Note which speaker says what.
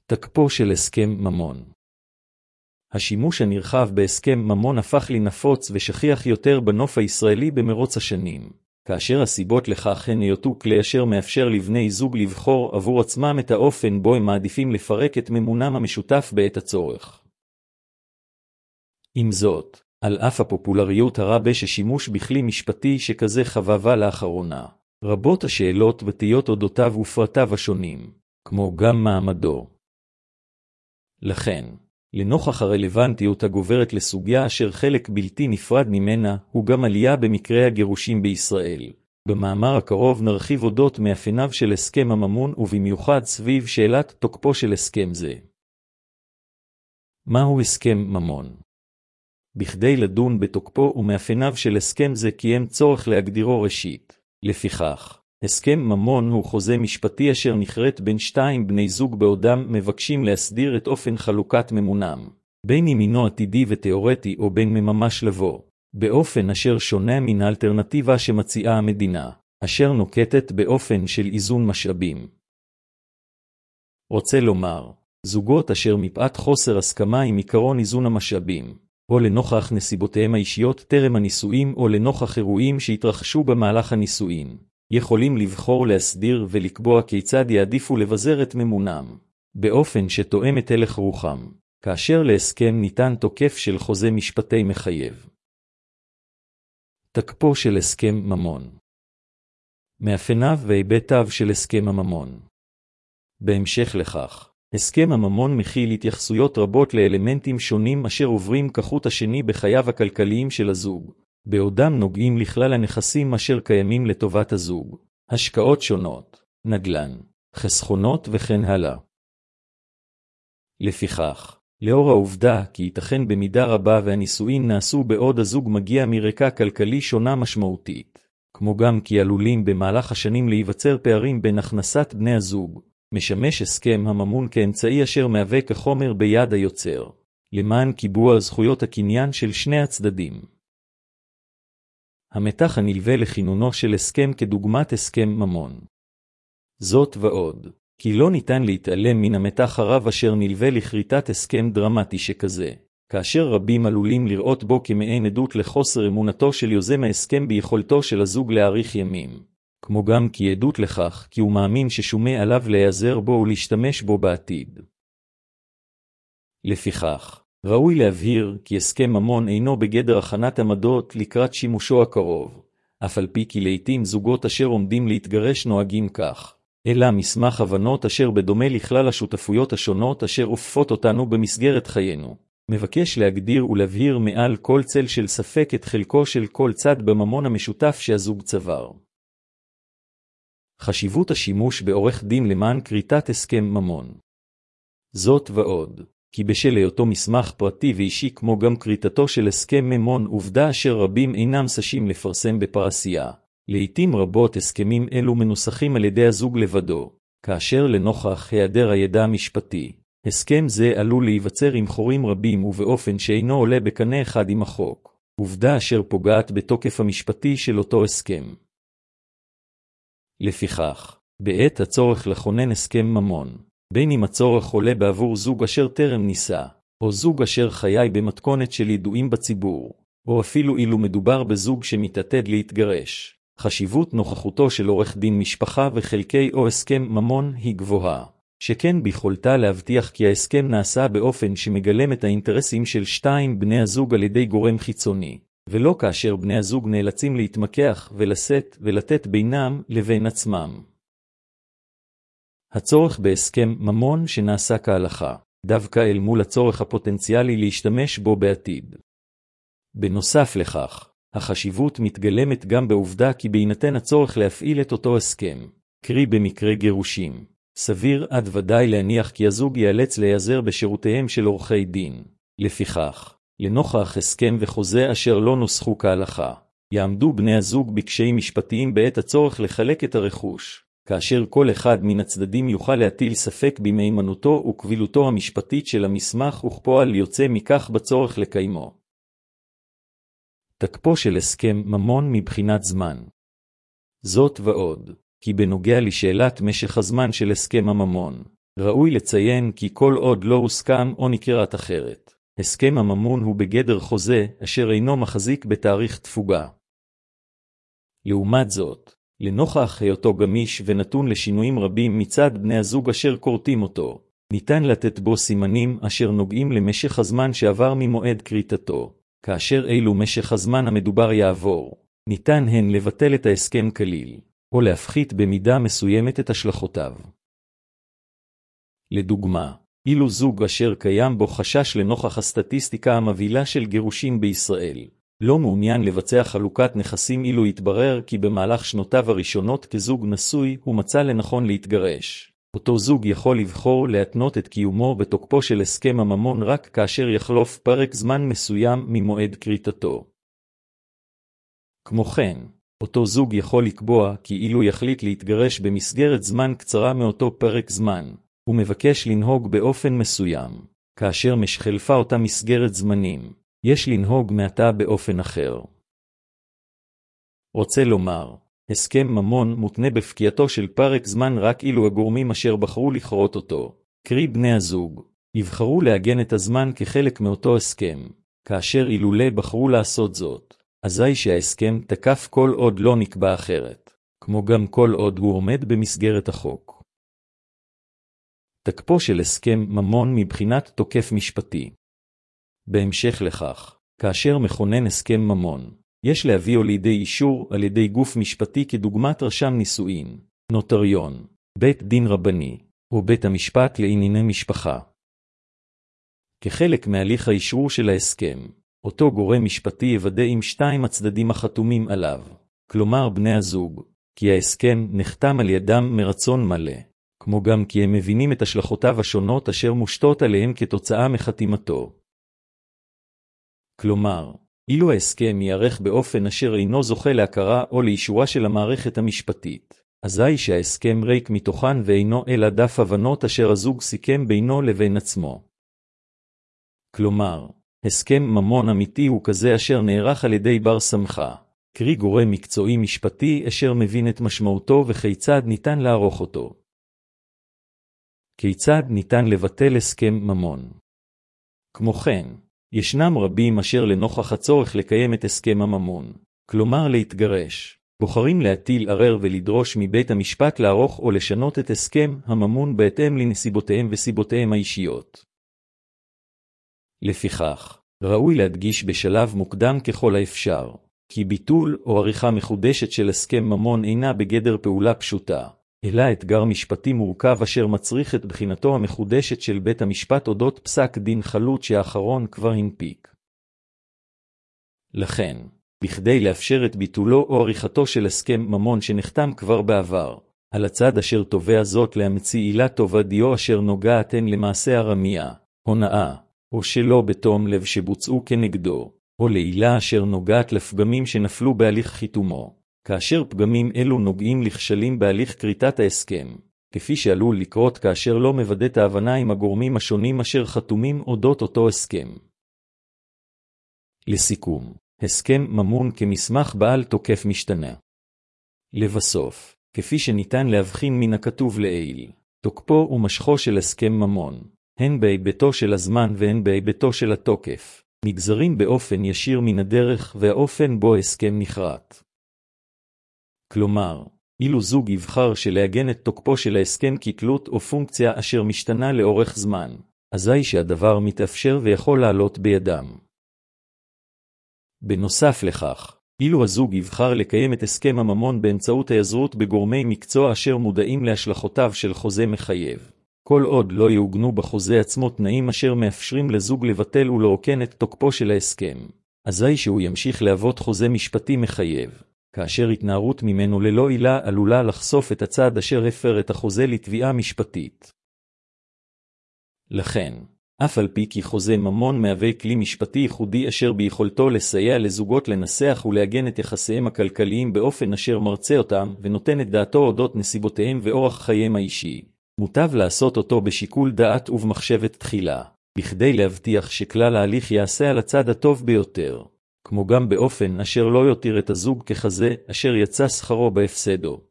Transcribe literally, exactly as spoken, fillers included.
Speaker 1: תקפו של הסכם ממון. השימוש הנרחב בהסכם ממון הפך לנפוץ ושכיח יותר בנוף הישראלי במרוץ השנים, כאשר הסיבות לכך הן היותו כלי אשר מאפשר לבני זוג לבחור עבור עצמם את האופן בו הם מעדיפים לפרק את ממונם המשותף בעת הצורך. עם זאת, על אף הפופולריות הרבה ששימוש בכלי משפטי שכזה חבבה לאחרונה, רבות השאלות ותהיות אודותיו ופרטיו השונים, כמו גם מעמדו. לכן, לנוכח הרלוונטיות הגוברת לסוגיה אשר חלק בלתי נפרד ממנה הוא גם עלייה במקרה הגירושים בישראל. במאמר הקרוב נרחיב אודות מאפייניו של הסכם הממון ובמיוחד סביב שאלת תוקפו של הסכם זה. מהו הסכם ממון? בכדי לדון בתוקפו ומאפייניו של הסכם זה קיים צורך להגדירו ראשית. לפיכך, הסכם ממון הוא חוזה משפטי אשר נכרת בין שתיים בני זוג בעודם מבקשים להסדיר את אופן חלוקת ממונם, בין אם הינו עתידי ותיאורטי או בין ממש לבוא, באופן אשר שונה מן האלטרנטיבה שמציעה המדינה, אשר נוקטת באופן של איזון משאבים. רוצה לומר, זוגות אשר מפאת חוסר הסכמה עם עיקרון איזון המשאבים, או לנוכח נסיבותיהם האישיות טרם הנישואין או לנוכח אירועים שהתרחשו במהלך הנישואין, יכולים לבחור להסדיר ולקבוע כיצד יעדיפו לבזר את ממונם, באופן שתואם את הלך רוחם, כאשר להסכם ניתן תוקף של חוזה משפטי מחייב. תקפו של הסכם ממון. מאפייניו והיבטיו של הסכם הממון. בהמשך לכך, הסכם הממון מכיל התייחסויות רבות לאלמנטים שונים אשר עוברים כחוט השני בחייו הכלכליים של הזוג, בעודם נוגעים לכלל הנכסים אשר קיימים לטובת הזוג, השקעות שונות, נדל"ן, חסכונות וכן הלאה. לפיכך, לאור העובדה כי ייתכן במידה רבה והנישואין נעשו בעוד הזוג מגיע מרקע כלכלי שונה משמעותית, כמו גם כי עלולים במהלך השנים להיווצר פערים בין הכנסת בני הזוג, משמש הסכם הממון כאמצעי אשר מהווה כחומר ביד היוצר, למען קיבוע זכויות הקניין של שני הצדדים. המתח הנלווה לכינונו של הסכם כדוגמת הסכם ממון. זאת ועוד, כי לא ניתן להתעלם מן המתח הרב אשר נלווה לכריתת הסכם דרמטי שכזה, כאשר רבים עלולים לראות בו כמעין עדות לחוסר אמונתו של יוזם ההסכם ביכולתו של הזוג להאריך ימים, כמו גם כי עדות לכך כי הוא מאמין ששומה עליו להיעזר בו ולהשתמש בו בעתיד. לפיכך, ראוי להבהיר כי הסכם ממון אינו בגדר הכנת עמדות לקראת שימושו הקרוב, אף על פי כי לעתים זוגות אשר עומדים להתגרש נוהגים כך, אלא מסמך הבנות אשר בדומה לכלל השותפויות השונות אשר אופפות אותנו במסגרת חיינו, מבקש להגדיר ולהבהיר מעל כל צל של ספק את חלקו של כל צד בממון המשותף שהזוג צבר. חשיבות השימוש בעורך דין למען כריתת הסכם ממון. זאת ועוד, כי בשל היותו מסמך פרטי ואישי כמו גם כריתתו של הסכם ממון עובדה אשר רבים אינם ששים לפרסם בפרסייה. לעתים רבות הסכמים אלו מנוסחים על ידי הזוג לבדו, כאשר לנוכח היעדר הידע המשפטי, הסכם זה עלול להיווצר עם חורים רבים ובאופן שאינו עולה בקנה אחד עם החוק, עובדה אשר פוגעת בתוקף המשפטי של אותו הסכם. לפיכך, בעת הצורך לכונן הסכם ממון, בין אם הצורך עולה בעבור זוג אשר טרם נישא, או זוג אשר חיי במתכונת של ידועים בציבור, או אפילו אילו מדובר בזוג שמתעתד להתגרש, חשיבות נוכחותו של עורך דין משפחה וחלקי או הסכם ממון היא גבוהה, שכן ביכולתה להבטיח כי ההסכם נעשה באופן שמגלם את האינטרסים של שתיים בני הזוג על ידי גורם חיצוני, ולא כאשר בני הזוג נאלצים להתמקח ולשאת ולתת בינם לבין עצמם. הצורך בהסכם ממון שנעשה כהלכה, דווקא אל מול הצורך הפוטנציאלי להשתמש בו בעתיד. בנוסף לכך, החשיבות מתגלמת גם בעובדה כי בהינתן הצורך להפעיל את אותו הסכם, קרי במקרה גירושים, סביר עד ודאי להניח כי הזוג ייאלץ להיעזר בשירותיהם של עורכי דין. לפיכך, לנוכח הסכם וחוזה אשר לא נוסחו כהלכה, יעמדו בני הזוג בקשיים משפטיים בעת הצורך לחלק את הרכוש, כאשר כל אחד מן הצדדים יוכל להטיל ספק במהימנותו וקבילותו המשפטית של המסמך וכפועל יוצא מכך בצורך לקיימו. תקפו של הסכם ממון מבחינת זמן. זאת ועוד, כי בנוגע לשאלת משך הזמן של הסכם הממון, ראוי לציין כי כל עוד לא הוסכם או נקראת אחרת, הסכם הממון הוא בגדר חוזה אשר אינו מחזיק בתאריך תפוגה. לעומת זאת, לנוכח היותו גמיש ונתון לשינויים רבים מצד בני הזוג אשר קוראים אותו, ניתן לתת בו סימנים אשר נוגעים למשך הזמן שעבר ממועד כריתתו. כאשר אילו משך הזמן המדובר יעבור, ניתן הן לבטל את ההסכם כליל, או להפחית במידה מסוימת את השלכותיו. לדוגמה, אילו זוג אשר קיים בו חשש לנוכח הסטטיסטיקה המבהילה של גירושים בישראל, לא מעוניין לבצע חלוקת נכסים אילו יתברר כי במהלך שנותיו הראשונות כזוג נשוי הוא מצא לנכון להתגרש. אותו זוג יכול לבחור להתנות את קיומו בתוקפו של הסכם הממון רק כאשר יחלוף פרק זמן מסוים ממועד כריתתו. כמו כן, אותו זוג יכול לקבוע כי אילו יחליט להתגרש במסגרת זמן קצרה מאותו פרק זמן, הוא מבקש לנהוג באופן מסוים, כאשר משחלפה אותה מסגרת זמנים, יש לנהוג מעתה באופן אחר. רוצה לומר, הסכם ממון מותנה בפקיעתו של פרק זמן רק אילו הגורמים אשר בחרו לכרות אותו, קרי בני הזוג, יבחרו לעגן את הזמן כחלק מאותו הסכם, כאשר אילולא בחרו לעשות זאת, אזי שההסכם תקף כל עוד לא נקבע אחרת, כמו גם כל עוד הוא עומד במסגרת החוק. תקפו של הסכם ממון מבחינת תוקף משפטי. בהמשך לכך, כאשר מכונן הסכם ממון, יש להביאו לידי אישור על ידי גוף משפטי כדוגמת רשם נישואין, נוטריון, בית דין רבני, או בית המשפט לענייני משפחה. כחלק מהליך האישור של ההסכם, אותו גורם משפטי יוודא עם שתיים הצדדים החתומים עליו, כלומר בני הזוג, כי ההסכם נחתם על ידם מרצון מלא, כמו גם כי הם מבינים את השלכותיו השונות אשר מושתות עליהם כתוצאה מחתימתו. כלומר, אילו ההסכם יערך באופן אשר אינו זוכה להכרה או לאישורה של המערכת המשפטית, אזי שההסכם ריק מתוכן ואינו אלא דף הבנות אשר הזוג סיכם בינו לבין עצמו. כלומר, הסכם ממון אמיתי הוא כזה אשר נערך על ידי בר סמכה, קרי גורם מקצועי משפטי אשר מבין את משמעותו וכיצד ניתן לערוך אותו. כיצד ניתן לבטל הסכם ממון? כמו כן, ישנם רבים אשר לנוכח הצורך לקיים את הסכם הממון, כלומר להתגרש, בוחרים להטיל ערר ולדרוש מבית המשפט לערוך או לשנות את הסכם הממון בהתאם לנסיבותיהם וסיבותיהם האישיות. לפיכך, ראוי להדגיש בשלב מוקדם ככל האפשר, כי ביטול או עריכה מחודשת של הסכם ממון אינה בגדר פעולה פשוטה, אלא אתגר משפטי מורכב אשר מצריך את בחינתו המחודשת של בית המשפט אודות פסק דין חלוט שהאחרון כבר הנפיק. לכן, בכדי לאפשר את ביטולו או עריכתו של הסכם ממון שנחתם כבר בעבר, על הצד אשר תובע זאת להמציא עילת תובע דיו אשר נוגעת הן למעשה הרמיה, הונאה, או שלא בתום לב שבוצעו כנגדו, או לעילה אשר נוגעת לפגמים שנפלו בהליך חיתומו. כאשר פגמים אלו נוגעים לכשלים בהליך כריתת ההסכם, כפי שעלול לקרות כאשר לא מבדת ההבנה עם הגורמים השונים אשר חתומים אודות אותו הסכם. לסיכום, הסכם ממון כמסמך בעל תוקף משתנה. לבסוף, כפי שניתן להבחין מן הכתוב לעיל, תוקפו ומשכו של הסכם ממון, הן בהיבטו של הזמן והן בהיבטו של התוקף, נגזרים באופן ישיר מן הדרך והאופן בו הסכם נכרת. כלומר, אילו זוג יבחר שלהגן את תוקפו של ההסכם כתלות או פונקציה אשר משתנה לאורך זמן, אזי שהדבר מתאפשר ויכול לעלות בידם. בנוסף לכך, אילו הזוג יבחר לקיים את הסכם הממון באמצעות היעזרות בגורמי מקצוע אשר מודעים להשלכותיו של חוזה מחייב, כל עוד לא יעוגנו בחוזה עצמו תנאים אשר מאפשרים לזוג לבטל ולרוקן את תוקפו של ההסכם, אזי שהוא ימשיך להוות חוזה משפטי מחייב. כאשר התנערות ממנו ללא עילה עלולה לחשוף את הצד אשר הפר את החוזה לתביעה משפטית. לכן, אף על פי כי חוזה ממון מהווה כלי משפטי ייחודי אשר ביכולתו לסייע לזוגות לנסח ולהגן את יחסיהם הכלכליים באופן אשר מרצה אותם ונותן את דעתו אודות נסיבותיהם ואורח חייהם האישי, מוטב לעשות אותו בשיקול דעת ובמחשבת תחילה, בכדי להבטיח שכלל ההליך יעשה על הצד הטוב ביותר. כמו גם באופן אשר לא יותיר את הזוג ככזה אשר יצא שכרו בהפסדו.